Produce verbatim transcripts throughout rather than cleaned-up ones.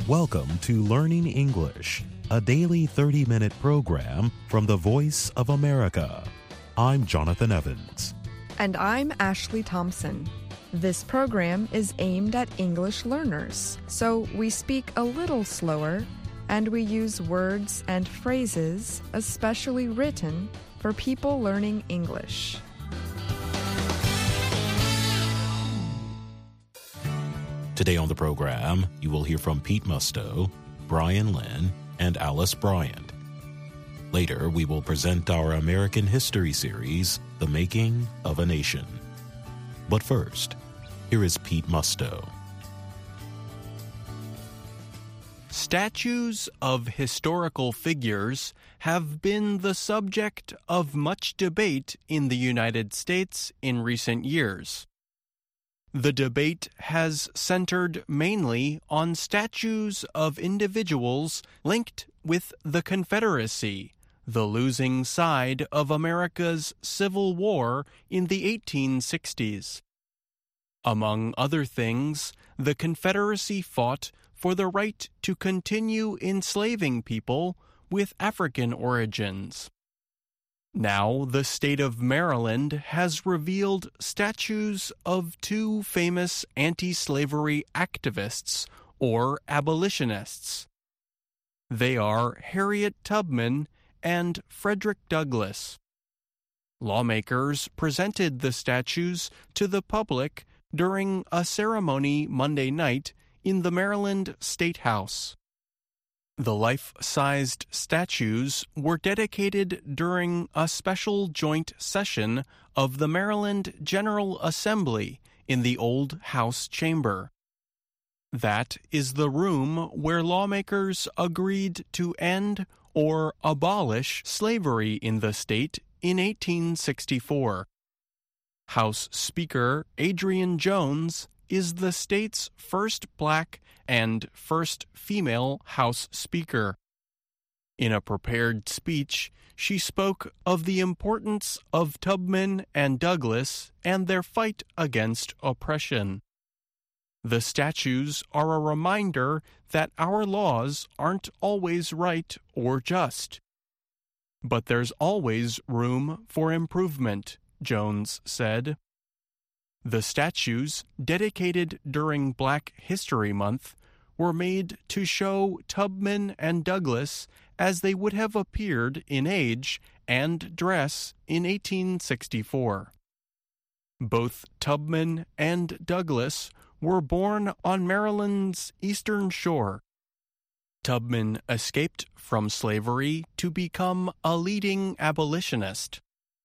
Welcome to Learning English, a daily thirty-minute program from the Voice of America. I'm Jonathan Evans. And I'm Ashley Thompson. This program is aimed at English learners, so we speak a little slower and we use words and phrases especially written for people learning English. Today on the program, you will hear from Pete Musto, Brian Lynn, and Alice Bryant. Later, we will present our American history series, The Making of a Nation. But first, here is Pete Musto. Statues of historical figures have been the subject of much debate in the United States in recent years. The debate has centered mainly on statues of individuals linked with the Confederacy, the losing side of America's Civil War in the eighteen sixties. Among other things, the Confederacy fought for the right to continue enslaving people with African origins. Now, the state of Maryland has revealed statues of two famous anti-slavery activists, or abolitionists. They are Harriet Tubman and Frederick Douglass. Lawmakers presented the statues to the public during a ceremony Monday night in the Maryland State House. The life-sized statues were dedicated during a special joint session of the Maryland General Assembly in the Old House Chamber. That is the room where lawmakers agreed to end or abolish slavery in the state in eighteen sixty-four. House Speaker Adrienne Jones is the state's first black and first female House Speaker. In a prepared speech, she spoke of the importance of Tubman and Douglass and their fight against oppression. The statues are a reminder that our laws aren't always right or just. But there's always room for improvement, Jones said. The statues, dedicated during Black History Month, were made to show Tubman and Douglass as they would have appeared in age and dress in eighteen sixty-four. Both Tubman and Douglass were born on Maryland's Eastern Shore. Tubman escaped from slavery to become a leading abolitionist.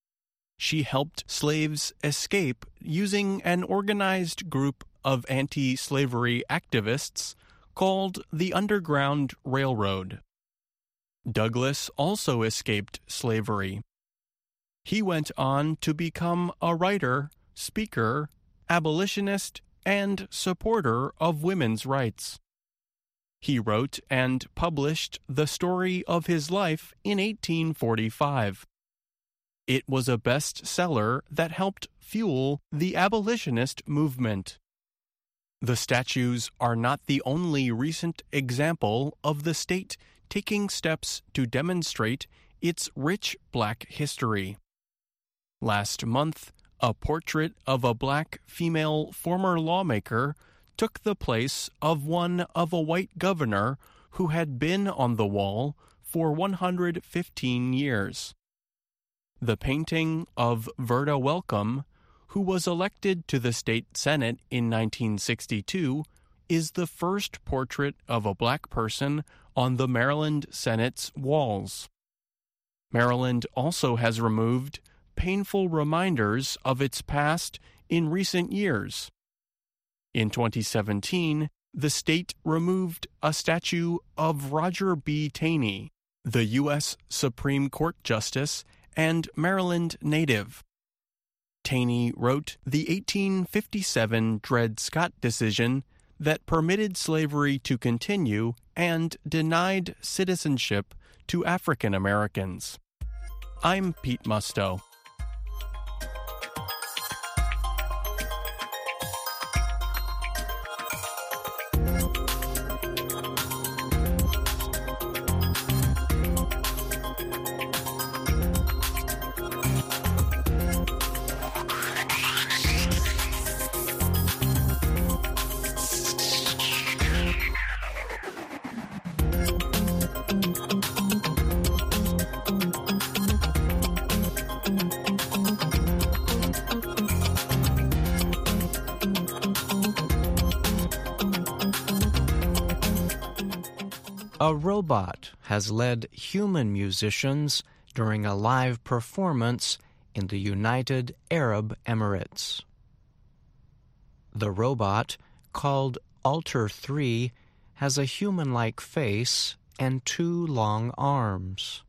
She helped slaves escape using an organized group of anti-slavery activists called the Underground Railroad. Douglass also escaped slavery. He went on to become a writer, speaker, abolitionist, and supporter of women's rights. He wrote and published the story of his life in eighteen forty-five. It was a bestseller that helped fuel the abolitionist movement. The statues are not the only recent example of the state taking steps to demonstrate its rich black history. Last month, a portrait of a black female former lawmaker took the place of one of a white governor who had been on the wall for one hundred fifteen years. The painting of Verda Welcome, who was elected to the state senate in nineteen sixty-two, is the first portrait of a black person on the Maryland Senate's walls. Maryland also has removed painful reminders of its past in recent years. In twenty seventeen, the state removed a statue of Roger B. Taney, the U S Supreme Court Justice and Maryland native. Taney wrote the eighteen fifty-seven Dred Scott decision that permitted slavery to continue and denied citizenship to African Americans. I'm Pete Musto. A robot has led human musicians during a live performance in the United Arab Emirates. The robot, called Alter three, has a human-like face and two long arms.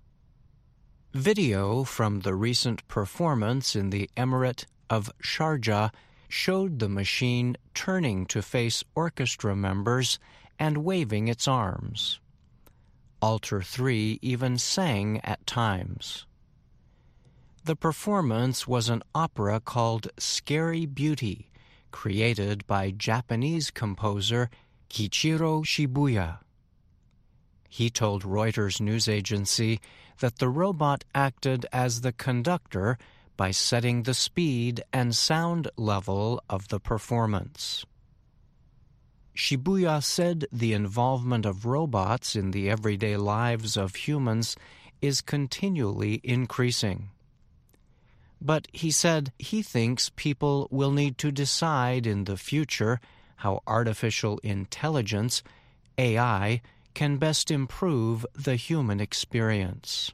Video from the recent performance in the Emirate of Sharjah showed the machine turning to face orchestra members and waving its arms. Alter three even sang at times. The performance was an opera called Scary Beauty, created by Japanese composer Kiichiro Shibuya. He told Reuters news agency that the robot acted as the conductor by setting the speed and sound level of the performance. Shibuya said the involvement of robots in the everyday lives of humans is continually increasing. But he said he thinks people will need to decide in the future how artificial intelligence, A I, can best improve the human experience.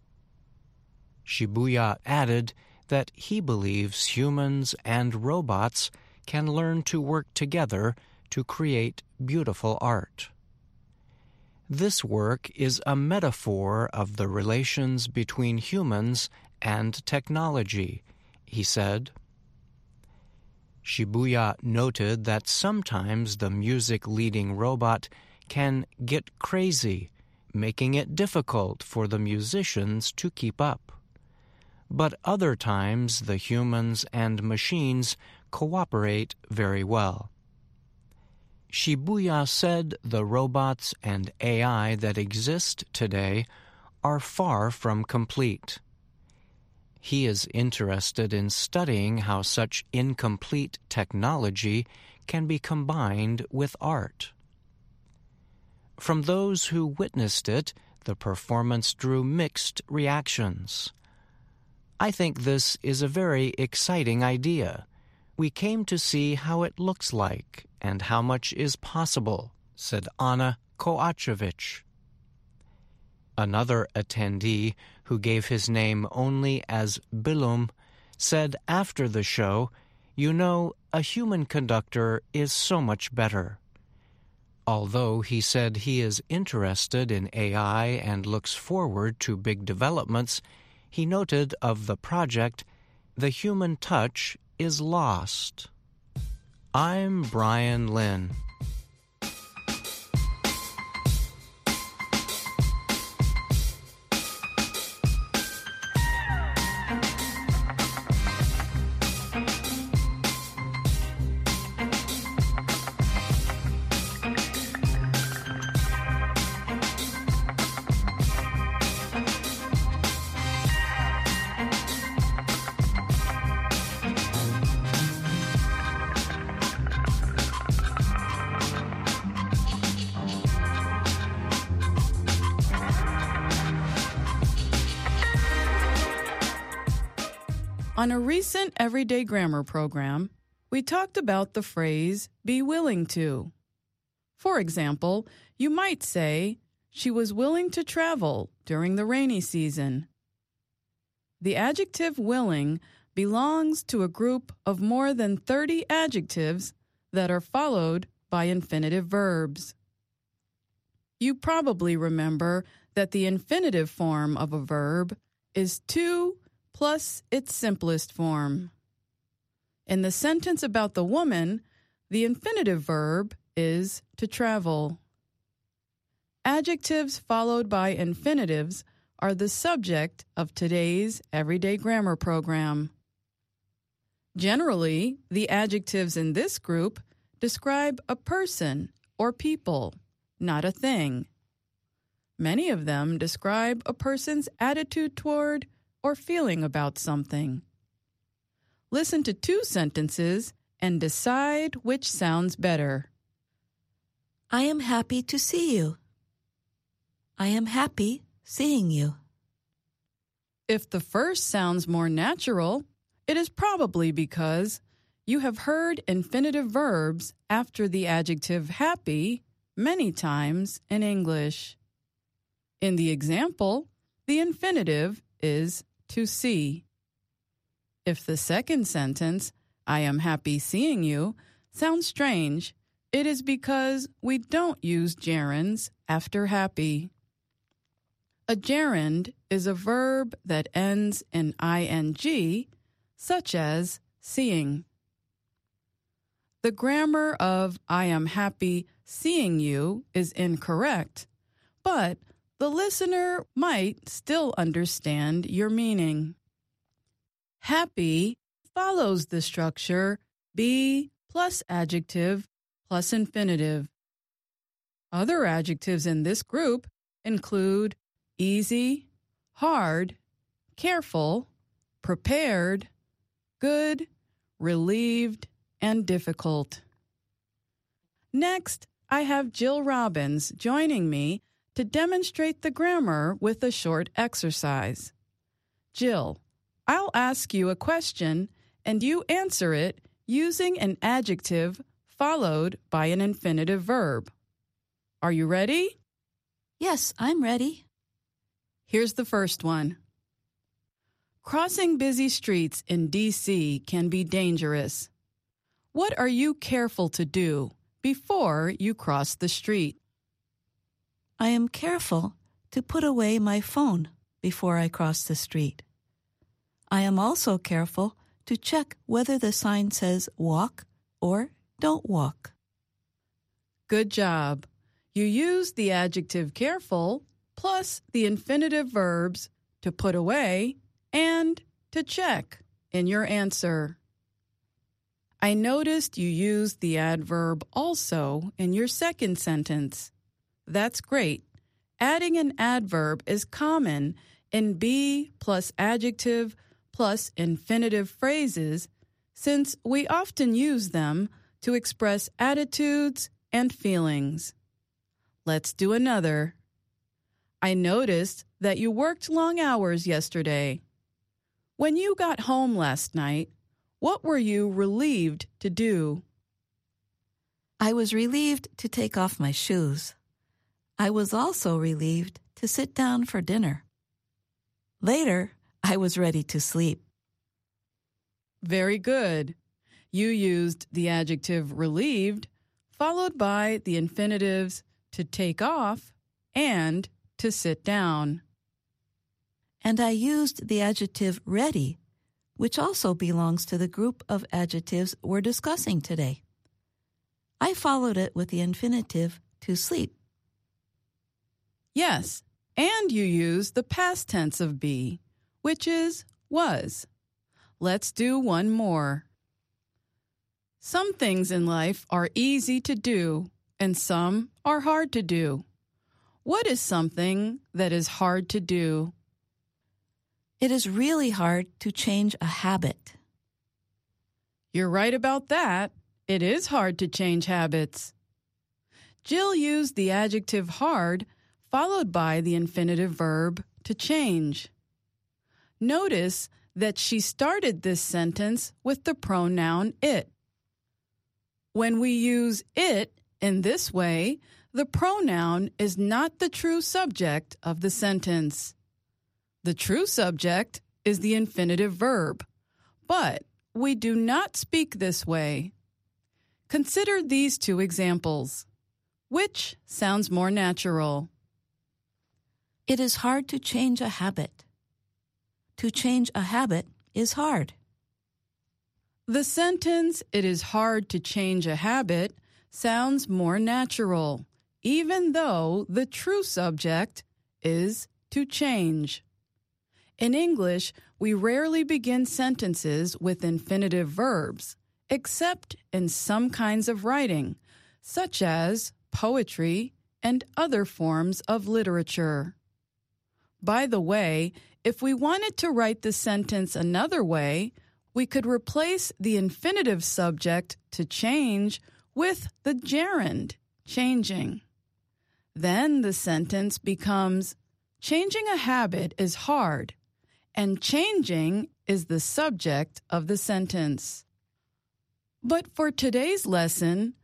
Shibuya added that he believes humans and robots can learn to work together to create beautiful art. This work is a metaphor of the relations between humans and technology, he said. Shibuya noted that sometimes the music-leading robot can get crazy, making it difficult for the musicians to keep up. But other times the humans and machines cooperate very well. Shibuya said the robots and A I that exist today are far from complete. He is interested in studying how such incomplete technology can be combined with art. From those who witnessed it, the performance drew mixed reactions. I think this is a very exciting idea. We came to see how it looks like and how much is possible, said Anna Koachevich. Another attendee, who gave his name only as Bilum, said after the show, "You know, a human conductor is so much better." Although he said he is interested in A I and looks forward to big developments, he noted of the project, the human touch is lost. I'm Brian Lynn. On a recent Everyday Grammar program, we talked about the phrase, be willing to. For example, you might say, she was willing to travel during the rainy season. The adjective willing belongs to a group of more than thirty adjectives that are followed by infinitive verbs. You probably remember that the infinitive form of a verb is to plus its simplest form. In the sentence about the woman, the infinitive verb is to travel. Adjectives followed by infinitives are the subject of today's Everyday Grammar program. Generally, the adjectives in this group describe a person or people, not a thing. Many of them describe a person's attitude toward or feeling about something. Listen to two sentences and decide which sounds better. I am happy to see you. I am happy seeing you. If the first sounds more natural, it is probably because you have heard infinitive verbs after the adjective happy many times in English. In the example, the infinitive is to see. If the second sentence, I am happy seeing you, sounds strange, it is because we don't use gerunds after happy. A gerund is a verb that ends in ing, such as seeing. The grammar of I am happy seeing you is incorrect, but the listener might still understand your meaning. Happy follows the structure be plus adjective plus infinitive. Other adjectives in this group include easy, hard, careful, prepared, good, relieved, and difficult. Next, I have Jill Robbins joining me to demonstrate the grammar with a short exercise. Jill, I'll ask you a question and you answer it using an adjective followed by an infinitive verb. Are you ready? Yes, I'm ready. Here's the first one. Crossing busy streets in D C can be dangerous. What are you careful to do before you cross the street? I am careful to put away my phone before I cross the street. I am also careful to check whether the sign says walk or don't walk. Good job. You used the adjective careful plus the infinitive verbs to put away and to check in your answer. I noticed you used the adverb also in your second sentence. That's great. Adding an adverb is common in be plus adjective plus infinitive phrases since we often use them to express attitudes and feelings. Let's do another. I noticed that you worked long hours yesterday. When you got home last night, what were you relieved to do? I was relieved to take off my shoes. I was also relieved to sit down for dinner. Later, I was ready to sleep. Very good. You used the adjective relieved, followed by the infinitives to take off and to sit down. And I used the adjective ready, which also belongs to the group of adjectives we're discussing today. I followed it with the infinitive to sleep. Yes, and you used the past tense of be, which is was. Let's do one more. Some things in life are easy to do, and some are hard to do. What is something that is hard to do? It is really hard to change a habit. You're right about that. It is hard to change habits. Jill used the adjective hard followed by the infinitive verb to change. Notice that she started this sentence with the pronoun it. When we use it in this way, the pronoun is not the true subject of the sentence. The true subject is the infinitive verb, but we do not speak this way. Consider these two examples. Which sounds more natural? It is hard to change a habit. To change a habit is hard. The sentence, it is hard to change a habit, sounds more natural, even though the true subject is to change. In English, we rarely begin sentences with infinitive verbs, except in some kinds of writing, such as poetry and other forms of literature. By the way, if we wanted to write the sentence another way, we could replace the infinitive subject to change with the gerund, changing. Then the sentence becomes, changing a habit is hard, and changing is the subject of the sentence. But for today's lesson,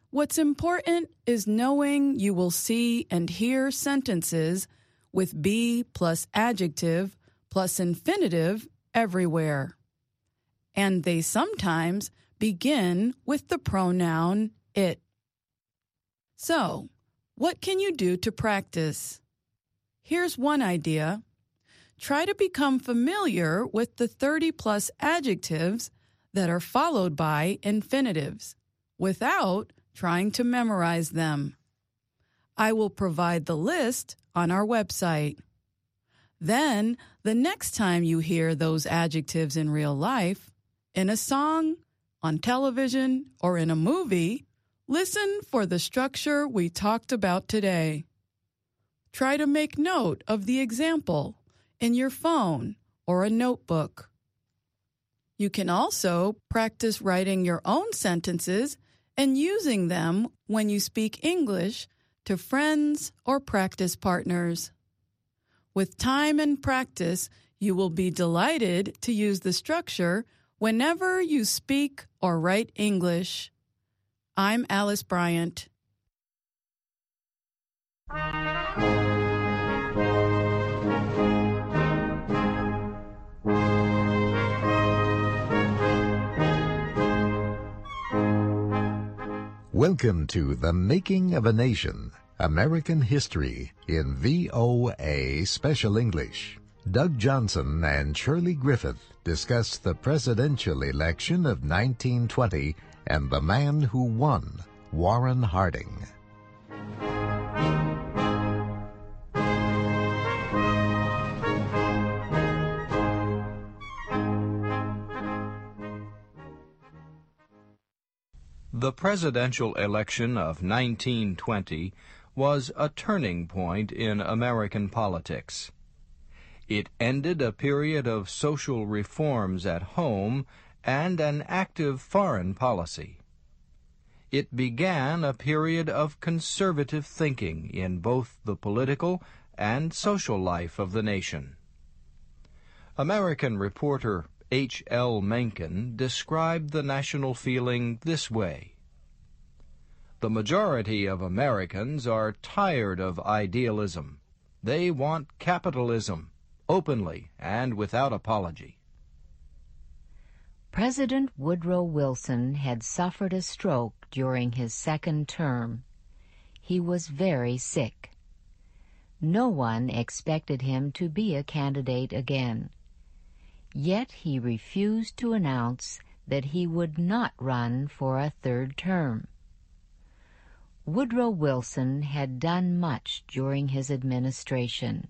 What's important is knowing you will see and hear sentences with be plus adjective plus infinitive everywhere. And they sometimes begin with the pronoun it. So, what can you do to practice? Here's one idea. Try to become familiar with the thirty plus adjectives that are followed by infinitives without trying to memorize them. I will provide the list on our website. Then, the next time you hear those adjectives in real life, in a song, on television, or in a movie, listen for the structure we talked about today. Try to make note of the example in your phone or a notebook. You can also practice writing your own sentences and using them when you speak English to friends or practice partners. With time and practice, you will be delighted to use the structure whenever you speak or write English. I'm Alice Bryant. Welcome to The Making of a Nation, American History in V O A Special English. Doug Johnson and Shirley Griffith discuss the presidential election of nineteen twenty and the man who won, Warren Harding. The presidential election of nineteen twenty was a turning point in American politics. It ended a period of social reforms at home and an active foreign policy. It began a period of conservative thinking in both the political and social life of the nation. American reporter H L Mencken described the national feeling this way: "The majority of Americans are tired of idealism. They want capitalism, openly and without apology." President Woodrow Wilson had suffered a stroke during his second term. He was very sick. No one expected him to be a candidate again. Yet he refused to announce that he would not run for a third term. Woodrow Wilson had done much during his administration.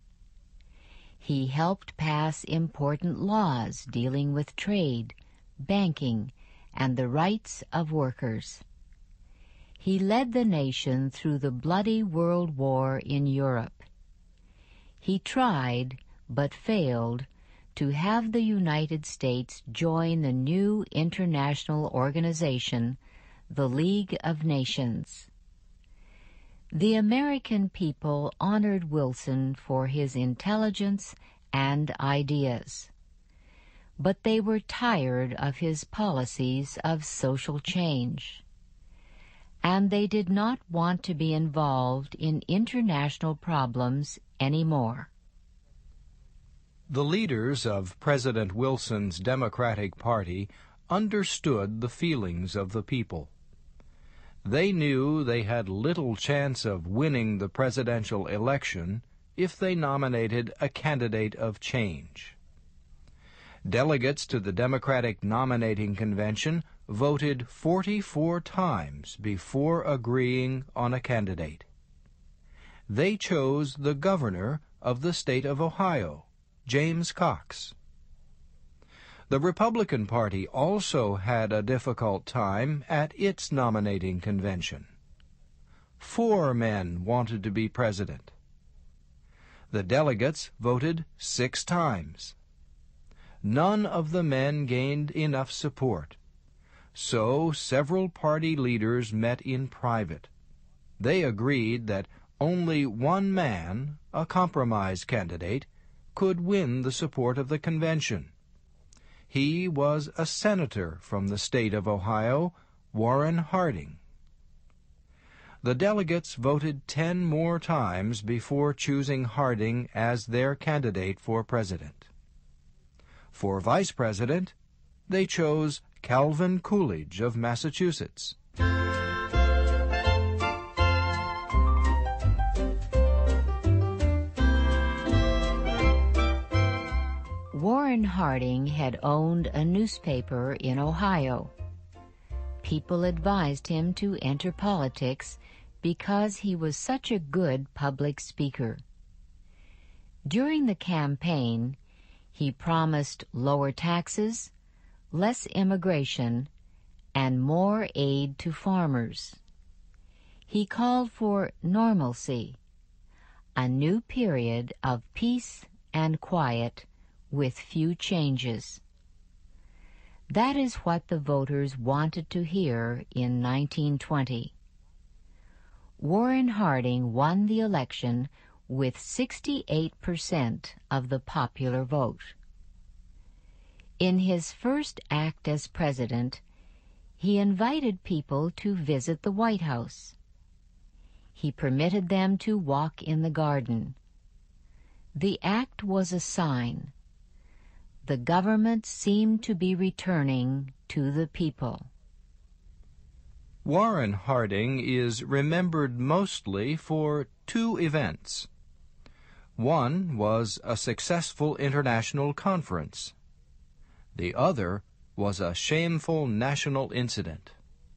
He helped pass important laws dealing with trade, banking, and the rights of workers. He led the nation through the bloody World War in Europe. He tried, but failed, to have the United States join the new international organization, the League of Nations. The American people honored Wilson for his intelligence and ideas, but they were tired of his policies of social change, and they did not want to be involved in international problems anymore. The leaders of President Wilson's Democratic Party understood the feelings of the people. They knew they had little chance of winning the presidential election if they nominated a candidate of change. Delegates to the Democratic Nominating Convention voted forty-four times before agreeing on a candidate. They chose the governor of the state of Ohio, James Cox. The Republican Party also had a difficult time at its nominating convention. Four men wanted to be president. The delegates voted six times. None of the men gained enough support, so several party leaders met in private. They agreed that only one man, a compromise candidate, could win the support of the convention. He was a senator from the state of Ohio, Warren Harding. the delegates voted ten more times before choosing Harding as their candidate for president. For vice president, they chose Calvin Coolidge of Massachusetts. Warren Harding had owned a newspaper in Ohio. People advised him to enter politics because he was such a good public speaker. During the campaign, he promised lower taxes, less immigration, and more aid to farmers. He called for normalcy, a new period of peace and quiet with few changes. That is what the voters wanted to hear in nineteen twenty. Warren Harding won the election with sixty-eight percent of the popular vote. In his first act as president, he invited people to visit the White House. He permitted them to walk in the garden. The act was a sign. The government seemed to be returning to the people. Warren Harding is remembered mostly for two events. One was a successful international conference. The other was a shameful national incident.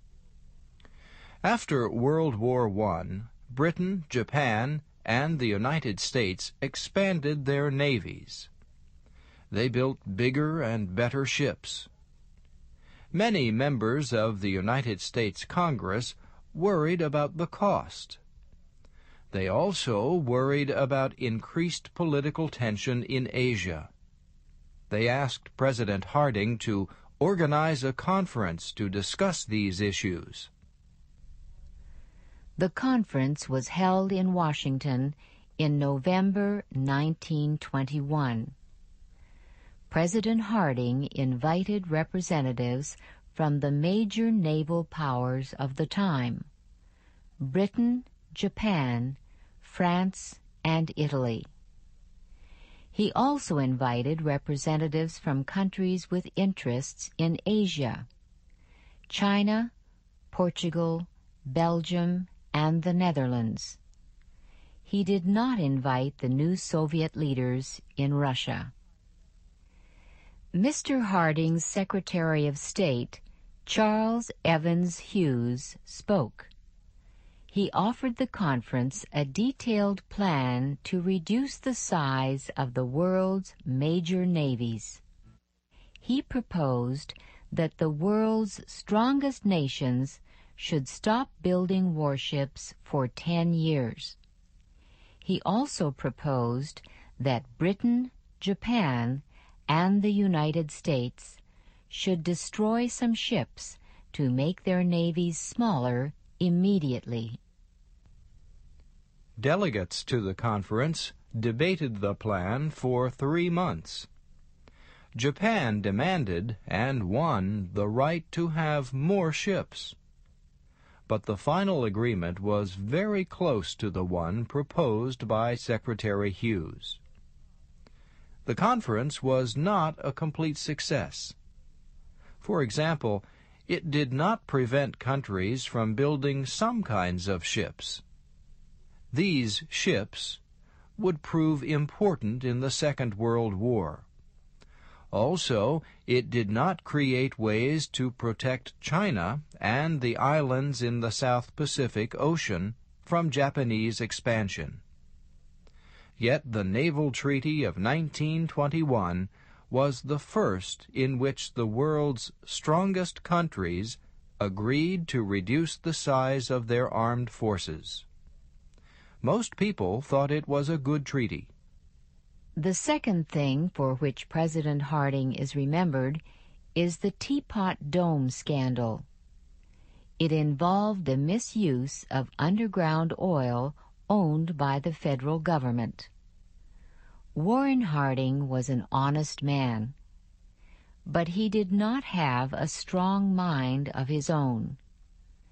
After World War One, Britain, Japan, and the United States expanded their navies. They built bigger and better ships. Many members of the United States Congress worried about the cost. They also worried about increased political tension in Asia. They asked President Harding to organize a conference to discuss these issues. The conference was held in Washington in November nineteen twenty-one. President Harding invited representatives from the major naval powers of the time: Britain, Japan, France, and Italy. He also invited representatives from countries with interests in Asia: China, Portugal, Belgium, and the Netherlands. He did not invite the new Soviet leaders in Russia. Mister Harding's Secretary of State, Charles Evans Hughes, spoke. He offered the conference a detailed plan to reduce the size of the world's major navies. He proposed that the world's strongest nations should stop building warships for ten years. He also proposed that Britain, Japan, and the United States should destroy some ships to make their navies smaller immediately. Delegates to the conference debated the plan for three months. Japan demanded and won the right to have more ships. But the final agreement was very close to the one proposed by Secretary Hughes. The conference was not a complete success. For example, it did not prevent countries from building some kinds of ships. These ships would prove important in the Second World War. Also, it did not create ways to protect China and the islands in the South Pacific Ocean from Japanese expansion. Yet the Naval Treaty of nineteen twenty-one was the first in which the world's strongest countries agreed to reduce the size of their armed forces. Most people thought it was a good treaty. The second thing for which President Harding is remembered is the Teapot Dome scandal. It involved the misuse of underground oil owned by the federal government. Warren Harding was an honest man, but he did not have a strong mind of his own.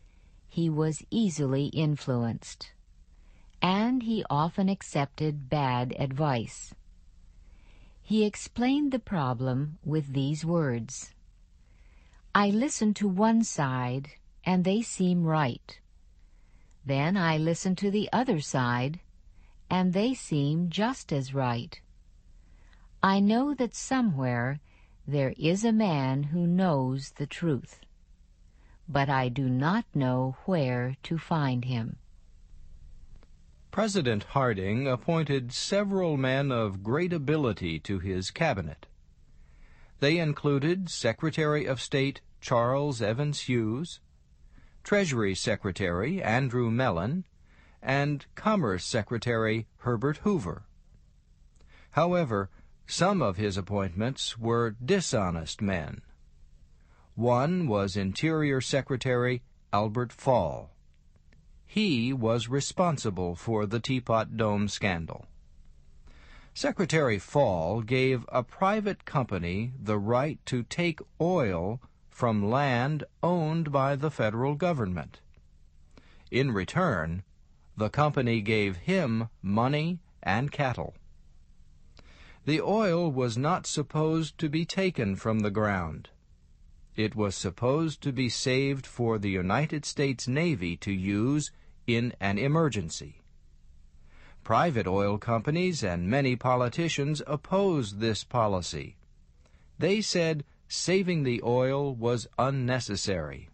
He was easily influenced, and he often accepted bad advice. He explained the problem with these words: "I listen to one side, and they seem right. Then I listen to the other side, and they seem just as right. I know that somewhere there is a man who knows the truth, but I do not know where to find him." President Harding appointed several men of great ability to his cabinet. They included Secretary of State Charles Evans Hughes, Treasury Secretary Andrew Mellon, and Commerce Secretary Herbert Hoover. However, some of his appointments were dishonest men. One was Interior Secretary Albert Fall. He was responsible for the Teapot Dome scandal. Secretary Fall gave a private company the right to take oil from land owned by the federal government. In return, the company gave him money and cattle. The oil was not supposed to be taken from the ground. It was supposed to be saved for the United States Navy to use in an emergency. Private oil companies and many politicians opposed this policy. They said saving the oil was unnecessary.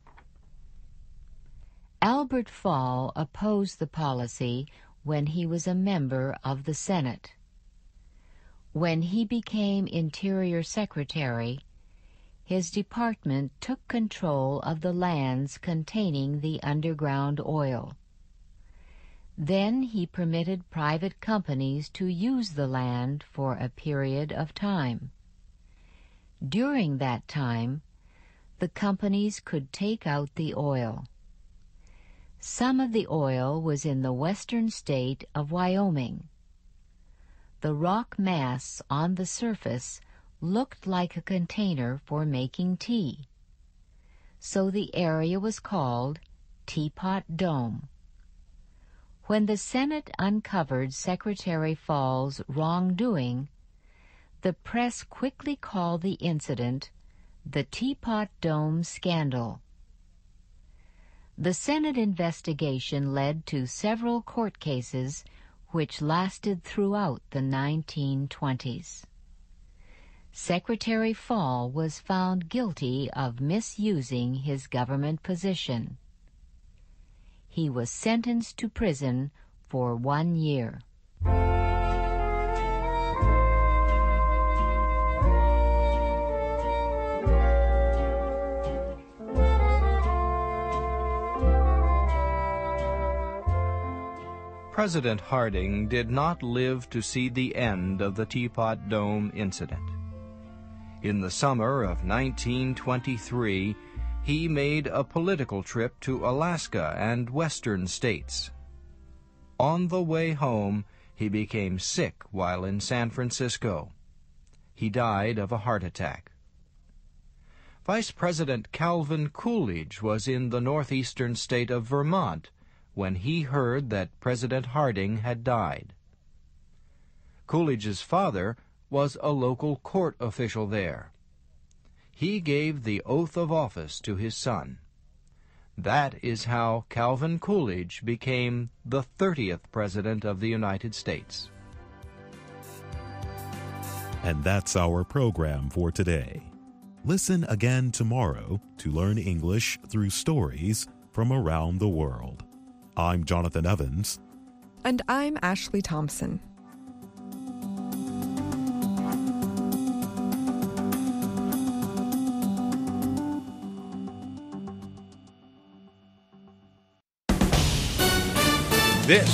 Albert Fall opposed the policy when he was a member of the Senate. When he became Interior Secretary, his department took control of the lands containing the underground oil. Then he permitted private companies to use the land for a period of time. During that time, the companies could take out the oil. Some of the oil was in the western state of Wyoming. The rock mass on the surface looked like a container for making tea, so the area was called Teapot Dome. When the Senate uncovered Secretary Fall's wrongdoing, the press quickly called the incident the Teapot Dome Scandal. The Senate investigation led to several court cases which lasted throughout the nineteen twenties. Secretary Fall was found guilty of misusing his government position. He was sentenced to prison for one year. President Harding did not live to see the end of the Teapot Dome incident. In the summer of nineteen twenty-three, he made a political trip to Alaska and western states. On the way home, he became sick while in San Francisco. He died of a heart attack. Vice President Calvin Coolidge was in the northeastern state of Vermont when he heard that President Harding had died. Coolidge's father was a local court official there. He gave the oath of office to his son. That is how Calvin Coolidge became the thirtieth President of the United States. And that's our program for today. Listen again tomorrow to learn English through stories from around the world. I'm Jonathan Evans. And I'm Ashley Thompson. This